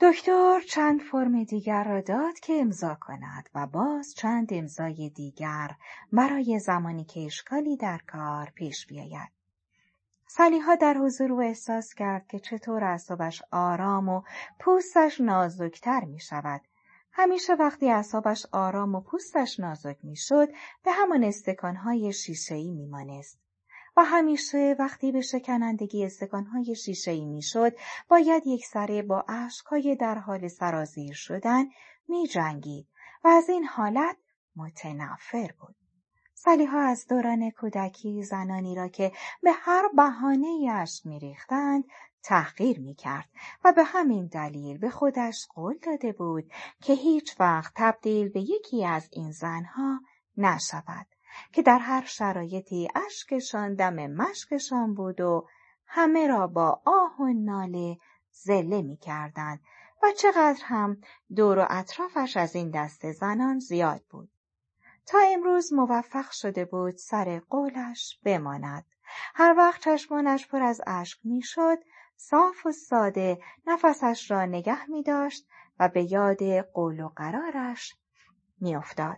دکتر چند فرم دیگر را داد که امضا کند و باز چند امضای دیگر برای زمانی که اشکالی در کار پیش بیاید. سلیحا در حضور او احساس کرد که چطور اعصابش آرام و پوستش نازکتر می شود. همیشه وقتی اعصابش آرام و پوستش نازک می شد به همان استکانهای شیشه‌ای می مانست. و همیشه وقتی به شکنندگی استکانهای شیشه‌ای می شد باید یکسره با اشک‌های در حال سرازیر شدن می جنگید و از این حالت متنفر بود. سلیحا از دوران کودکی زنانی را که به هر بهانه‌ای اشک می‌ریختند تحقیر می‌کرد و به همین دلیل به خودش قول داده بود که هیچ وقت تبدیل به یکی از این زنها نشود که در هر شرایطی اشکشان دم مشکشان بود و همه را با آه و ناله ذله می‌کردند و چقدر هم دور و اطرافش از این دسته زنان زیاد بود. تا امروز موفق شده بود سر قولش بماند. هر وقت چشمانش پر از اشک میشد، صاف و ساده نفسش را نگه می داشت و به یاد قول و قرارش می افتاد.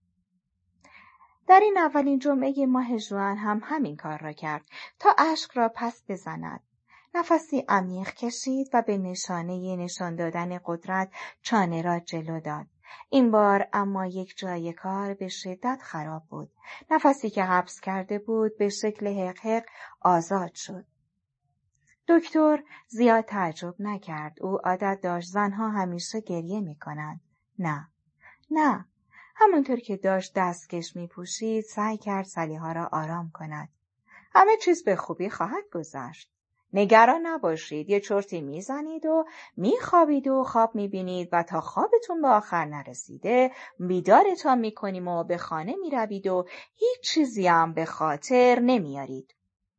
در این اولین جمعه ماه ژوئن هم همین کار را کرد تا اشک را پس بزند. نفسی عمیق کشید و به نشانه نشان دادن قدرت چانه را جلو داد. این بار اما یک جای کار به شدت خراب بود. نفسی که حبس کرده بود به شکل حقحق آزاد شد. دکتر زیاد تعجب نکرد. او عادت داشت زنها همیشه گریه می کنند. نه. همونطور که داشت دستکش می پوشید سعی کرد سلیحا را آرام کند. همه چیز به خوبی خواهد گذشت. نگران نباشید، یه چرتی میزنید و میخوابید و خواب میبینید و تا خوابتون به آخر نرسیده بیدارتان میکنیم و به خانه میروید و هیچ چیزی هم به خاطر نمیارید.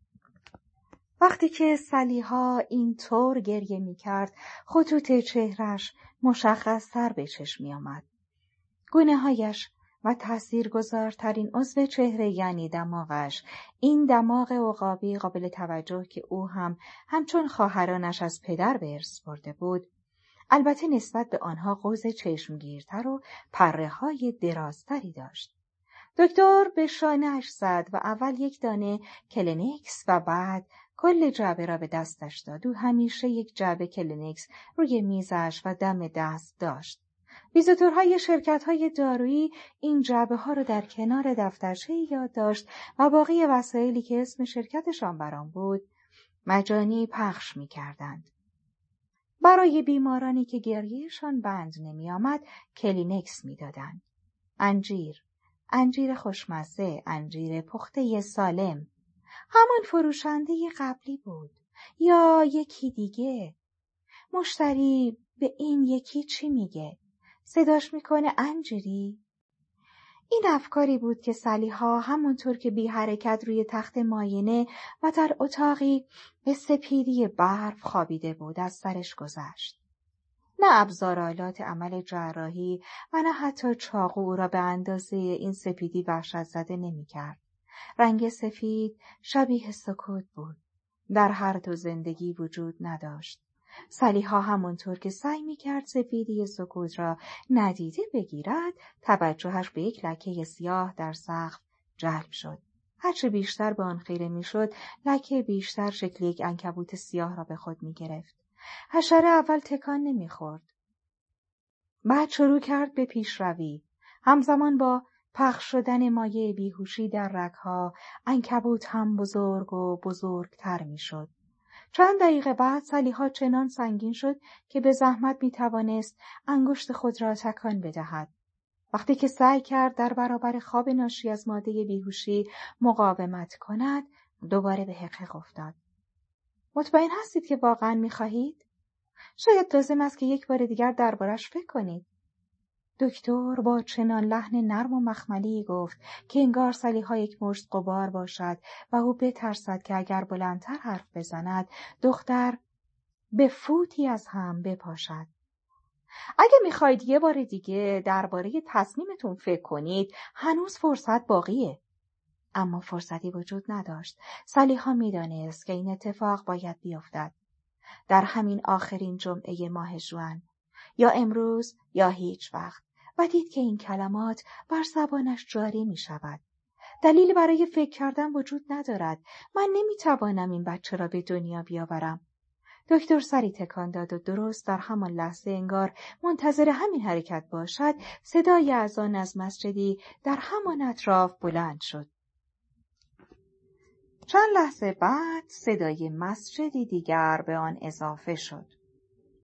وقتی که سلیحا این طور گریه میکرد خطوط چهرش مشخص‌تر به چشم میآمد. گونه‌هایش و تاثیرگذارترین عضو چهره یعنی دماغش، این دماغ عقابی قابل توجه که او هم همچون خواهرانش از پدر به ارث برده بود، البته نسبت به آنها قوز چشمگیرتر و پره‌های درازتری داشت. دکتر به شانه‌اش زد و اول یک دانه کلینکس و بعد کل جعبه را به دستش داد. او همیشه یک جعبه کلینکس روی میزش و دم دست داشت. ویزیتورهای شرکت‌های دارویی این جعبه‌ها را در کنار دفترچه یادداشت و باقی وسایلی که اسم شرکتشان بر آن بود مجانی پخش می‌کردند. برای بیمارانی که گریهشان بند نمی‌آمد کلینکس می‌دادند. انجیر خوشمزه، انجیر پخته سالم. همان فروشنده قبلی بود یا یکی دیگه. مشتری به این یکی چی میگه؟ صداش میکنه انجیری؟ این افکاری بود که سلیحا همونطور که بی حرکت روی تخت معاینه و در اتاقی به سپیدی برف خوابیده بود از سرش گذشت. نه ابزارآلات عمل جراحی و نه حتی چاقو او را به اندازه این سپیدی وحشت زده نمی کرد. رنگ سفید شبیه سکوت بود. در هر دو زندگی وجود نداشت. سلیحا همونطور که سعی می‌کرد سفیدی سکوت را ندیده بگیرد، توجهش به یک لکه سیاه در سقف جلب شد. هرچه بیشتر به آن خیره می‌شد، لکه بیشتر شکل یک عنکبوت سیاه را به خود می‌گرفت. حشره اول تکان نمی‌خورد. بعد شروع کرد به پیشروی. همزمان با پخش شدن مایع بیهوشی در رگ‌ها، عنکبوت هم بزرگ و بزرگتر می‌شد. چند دقیقه بعد سلیحا چنان سنگین شد که به زحمت می‌توانست انگشت خود را تکان بدهد. وقتی که سعی کرد در برابر خواب ناشی از ماده بیهوشی مقاومت کند، دوباره به حقیق افتاد. مطمئن هستید که واقعا می‌خواهید؟ شاید لازم است که یک بار دیگر دربارش فکر کنید. دکتر با چنان لحن نرم و مخملی گفت که انگار سلیحا یک مشت غبار باشد و او بترسد که اگر بلندتر حرف بزند دختر به فوتی از هم بپاشد. اگه میخواید یه بار دیگه درباره تصمیمتون فکر کنید هنوز فرصت باقیه. اما فرصتی وجود نداشت. سلیحا میدانست که این اتفاق باید بیفتد. در همین آخرین جمعه ماه ژوئن، یا امروز یا هیچ وقت، و دید که این کلمات بر زبانش جاری می شود. دلیل برای فکر کردن وجود ندارد. من نمی توانم این بچه را به دنیا بیاورم. دکتر سری تکان داد و درست در همان لحظه انگار منتظر همین حرکت باشد، صدای اذان از مسجدی در همان اطراف بلند شد. چند لحظه بعد صدای مسجدی دیگر به آن اضافه شد.